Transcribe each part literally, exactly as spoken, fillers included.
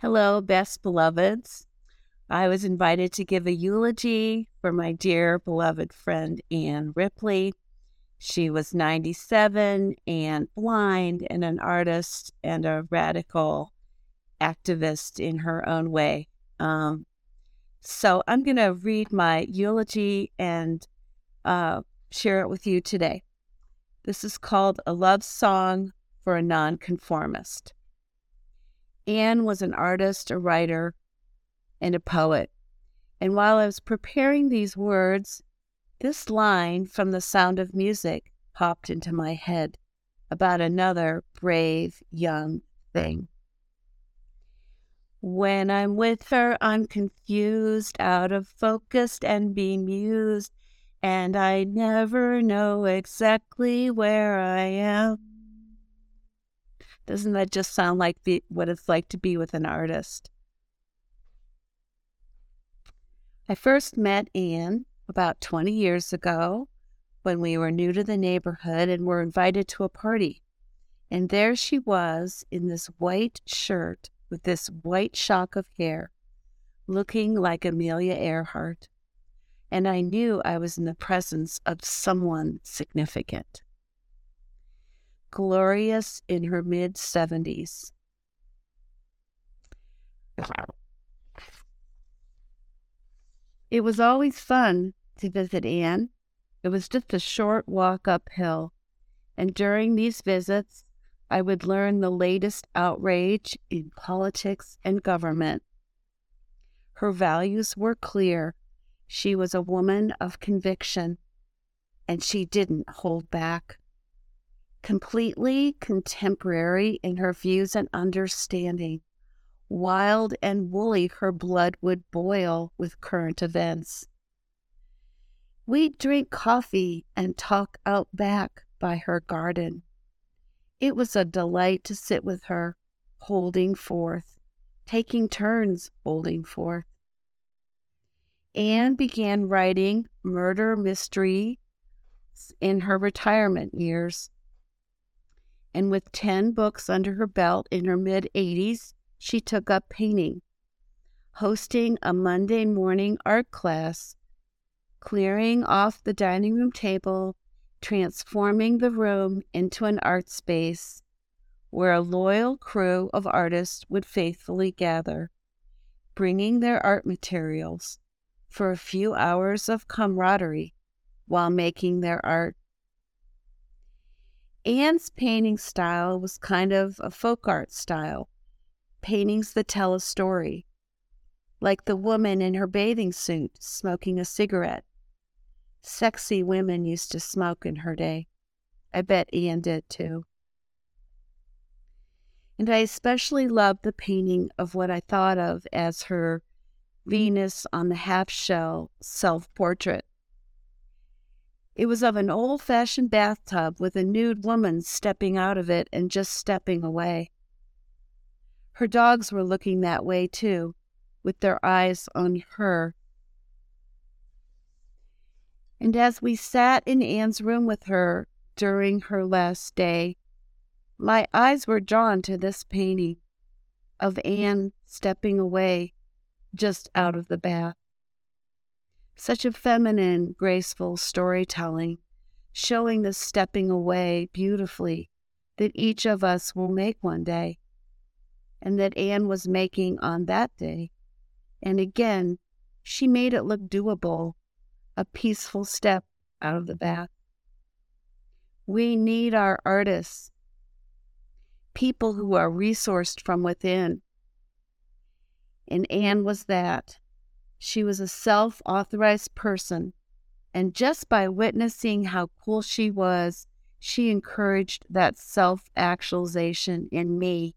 Hello, best beloveds. I was invited to give a eulogy for my dear beloved friend Anne Ripley. She was ninety-seven and blind and an artist and a radical activist in her own way. Um, so I'm going to read my eulogy and uh, share it with you today. This is called A Love Song for a Nonconformist. Anne was an artist, a writer, and a poet. And while I was preparing these words, this line from The Sound of Music popped into my head about another brave young thing. When I'm with her, I'm confused, out of focus and bemused, and I never know exactly where I am. Doesn't that just sound like the, what it's like to be with an artist? I first met Anne about twenty years ago when we were new to the neighborhood and were invited to a party. And there she was in this white shirt with this white shock of hair, looking like Amelia Earhart. And I knew I was in the presence of someone significant. Glorious in her mid-seventies. It was always fun to visit Anne. It was just a short walk uphill, and during these visits, I would learn the latest outrage in politics and government. Her values were clear. She was a woman of conviction, and she didn't hold back. Completely contemporary in her views and understanding. Wild and woolly her blood would boil with current events. We'd drink coffee and talk out back by her garden. It was a delight to sit with her, holding forth, taking turns holding forth. Anne began writing murder mystery in her retirement years. And with ten books under her belt in her mid-eighties, she took up painting, hosting a Monday morning art class, clearing off the dining room table, transforming the room into an art space where a loyal crew of artists would faithfully gather, bringing their art materials for a few hours of camaraderie while making their art. Anne's painting style was kind of a folk art style, paintings that tell a story, like the woman in her bathing suit smoking a cigarette. Sexy women used to smoke in her day. I bet Anne did too. And I especially loved the painting of what I thought of as her Venus on the half-shell self-portrait. It was of an old-fashioned bathtub with a nude woman stepping out of it and just stepping away. Her dogs were looking that way too, with their eyes on her. And as we sat in Anne's room with her during her last day, my eyes were drawn to this painting of Anne stepping away just out of the bath. Such a feminine, graceful storytelling, showing the stepping away beautifully that each of us will make one day, and that Anne was making on that day. And again, she made it look doable, a peaceful step out of the bath. We need our artists, people who are resourced from within. And Anne was that. She was a self-authorized person, and just by witnessing how cool she was, she encouraged that self-actualization in me.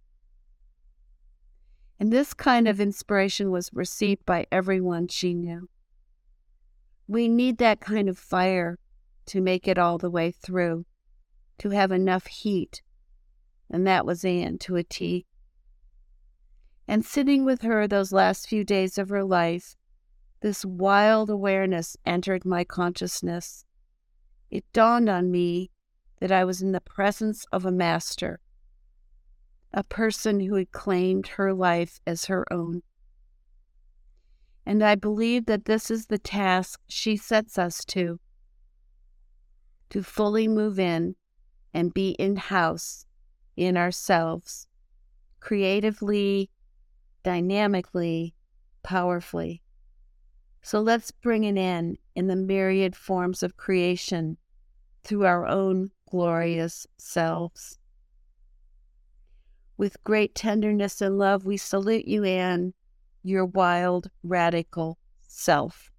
And this kind of inspiration was received by everyone she knew. We need that kind of fire to make it all the way through, to have enough heat, and that was Anne to a T. And sitting with her those last few days of her life, this wild awareness entered my consciousness. It dawned on me that I was in the presence of a master, a person who had claimed her life as her own. And I believe that this is the task she sets us to, to fully move in and be in-house in ourselves, creatively, dynamically, powerfully. So let's bring an end in the myriad forms of creation through our own glorious selves. With great tenderness and love, we salute you, Anne, your wild, radical self.